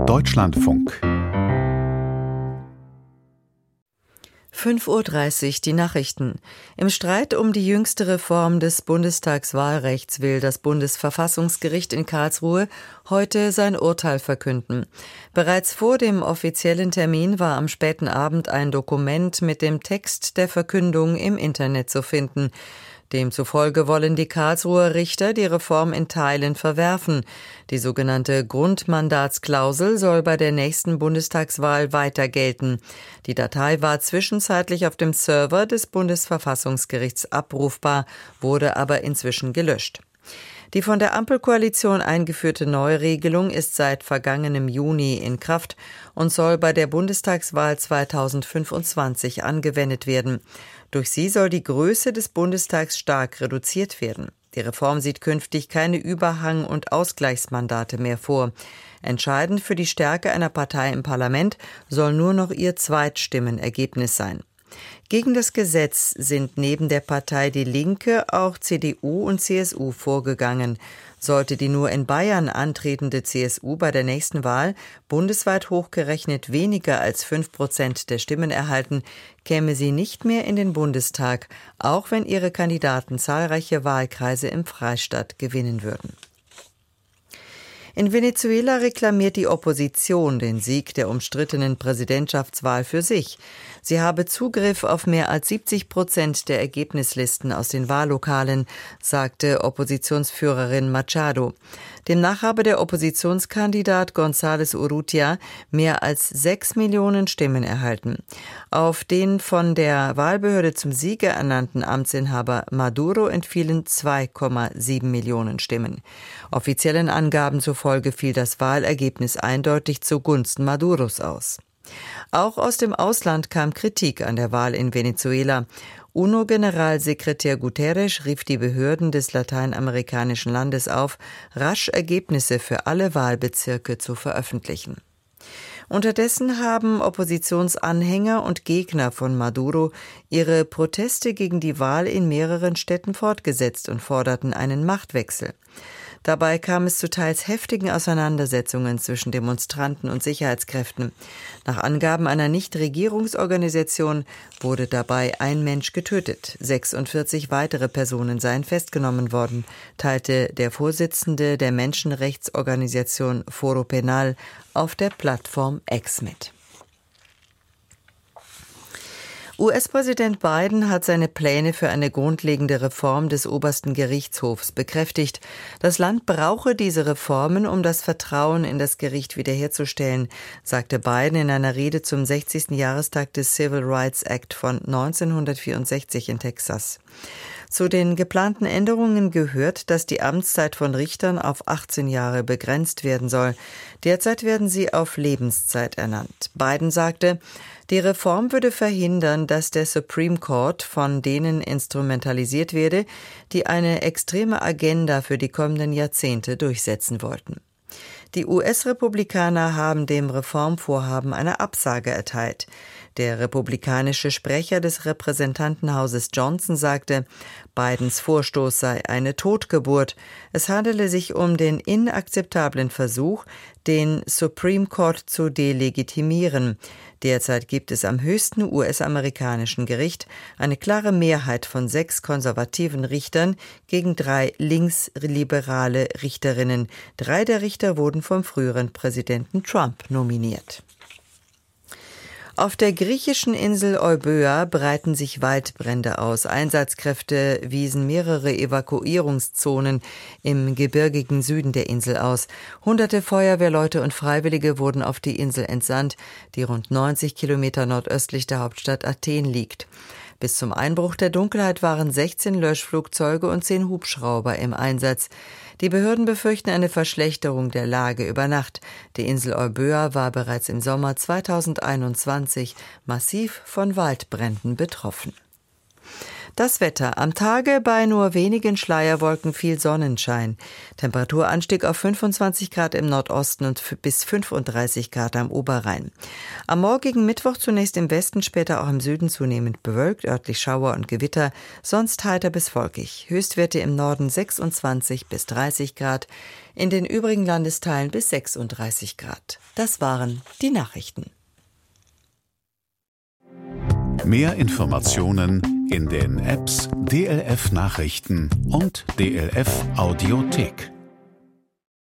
Deutschlandfunk 5:30 Uhr die Nachrichten. Im Streit um die jüngste Reform des Bundestagswahlrechts will das Bundesverfassungsgericht in Karlsruhe heute sein Urteil verkünden. Bereits vor dem offiziellen Termin war am späten Abend ein Dokument mit dem Text der Verkündung im Internet zu finden. Demzufolge wollen die Karlsruher Richter die Reform in Teilen verwerfen. Die sogenannte Grundmandatsklausel soll bei der nächsten Bundestagswahl weiter gelten. Die Datei war zwischenzeitlich auf dem Server des Bundesverfassungsgerichts abrufbar, wurde aber inzwischen gelöscht. Die von der Ampelkoalition eingeführte Neuregelung ist seit vergangenem Juni in Kraft und soll bei der Bundestagswahl 2025 angewendet werden. Durch sie soll die Größe des Bundestags stark reduziert werden. Die Reform sieht künftig keine Überhang- und Ausgleichsmandate mehr vor. Entscheidend für die Stärke einer Partei im Parlament soll nur noch ihr Zweitstimmenergebnis sein. Gegen das Gesetz sind neben der Partei Die Linke auch CDU und CSU vorgegangen. Sollte die nur in Bayern antretende CSU bei der nächsten Wahl bundesweit hochgerechnet weniger als 5% der Stimmen erhalten, käme sie nicht mehr in den Bundestag, auch wenn ihre Kandidaten zahlreiche Wahlkreise im Freistaat gewinnen würden. In Venezuela reklamiert die Opposition den Sieg der umstrittenen Präsidentschaftswahl für sich. Sie habe Zugriff auf mehr als 70% der Ergebnislisten aus den Wahllokalen, sagte Oppositionsführerin Machado. Demnach habe der Oppositionskandidat González Urrutia mehr als 6 Millionen Stimmen erhalten. Auf den von der Wahlbehörde zum Sieger ernannten Amtsinhaber Maduro entfielen 2,7 Millionen Stimmen. Offiziellen Angaben zufolge fiel das Wahlergebnis eindeutig zugunsten Maduros aus. Auch aus dem Ausland kam Kritik an der Wahl in Venezuela. UNO-Generalsekretär Guterres rief die Behörden des lateinamerikanischen Landes auf, rasch Ergebnisse für alle Wahlbezirke zu veröffentlichen. Unterdessen haben Oppositionsanhänger und Gegner von Maduro ihre Proteste gegen die Wahl in mehreren Städten fortgesetzt und forderten einen Machtwechsel. Dabei kam es zu teils heftigen Auseinandersetzungen zwischen Demonstranten und Sicherheitskräften. Nach Angaben einer Nichtregierungsorganisation wurde dabei ein Mensch getötet. 46 weitere Personen seien festgenommen worden, teilte der Vorsitzende der Menschenrechtsorganisation Foro Penal auf der Plattform X mit. US-Präsident Biden hat seine Pläne für eine grundlegende Reform des obersten Gerichtshofs bekräftigt. Das Land brauche diese Reformen, um das Vertrauen in das Gericht wiederherzustellen, sagte Biden in einer Rede zum 60. Jahrestag des Civil Rights Act von 1964 in Texas. Zu den geplanten Änderungen gehört, dass die Amtszeit von Richtern auf 18 Jahre begrenzt werden soll. Derzeit werden sie auf Lebenszeit ernannt. Biden sagte, die Reform würde verhindern, dass der Supreme Court von denen instrumentalisiert werde, die eine extreme Agenda für die kommenden Jahrzehnte durchsetzen wollten. Die US-Republikaner haben dem Reformvorhaben eine Absage erteilt. Der republikanische Sprecher des Repräsentantenhauses Johnson sagte, Bidens Vorstoß sei eine Totgeburt. Es handele sich um den inakzeptablen Versuch, den Supreme Court zu delegitimieren. Derzeit gibt es am höchsten US-amerikanischen Gericht eine klare Mehrheit von 6 konservativen Richtern gegen 3 linksliberale Richterinnen. 3 der Richter wurden vom früheren Präsidenten Trump nominiert. Auf der griechischen Insel Euböa breiten sich Waldbrände aus. Einsatzkräfte wiesen mehrere Evakuierungszonen im gebirgigen Süden der Insel aus. Hunderte Feuerwehrleute und Freiwillige wurden auf die Insel entsandt, die rund 90 Kilometer nordöstlich der Hauptstadt Athen liegt. Bis zum Einbruch der Dunkelheit waren 16 Löschflugzeuge und 10 Hubschrauber im Einsatz. Die Behörden befürchten eine Verschlechterung der Lage über Nacht. Die Insel Euböa war bereits im Sommer 2021 massiv von Waldbränden betroffen. Das Wetter. Am Tage bei nur wenigen Schleierwolken viel Sonnenschein. Temperaturanstieg auf 25 Grad im Nordosten und bis 35 Grad am Oberrhein. Am morgigen Mittwoch zunächst im Westen, später auch im Süden zunehmend bewölkt, örtlich Schauer und Gewitter, sonst heiter bis wolkig. Höchstwerte im Norden 26 bis 30 Grad, in den übrigen Landesteilen bis 36 Grad. Das waren die Nachrichten. Mehr Informationen in den Apps DLF Nachrichten und DLF Audiothek.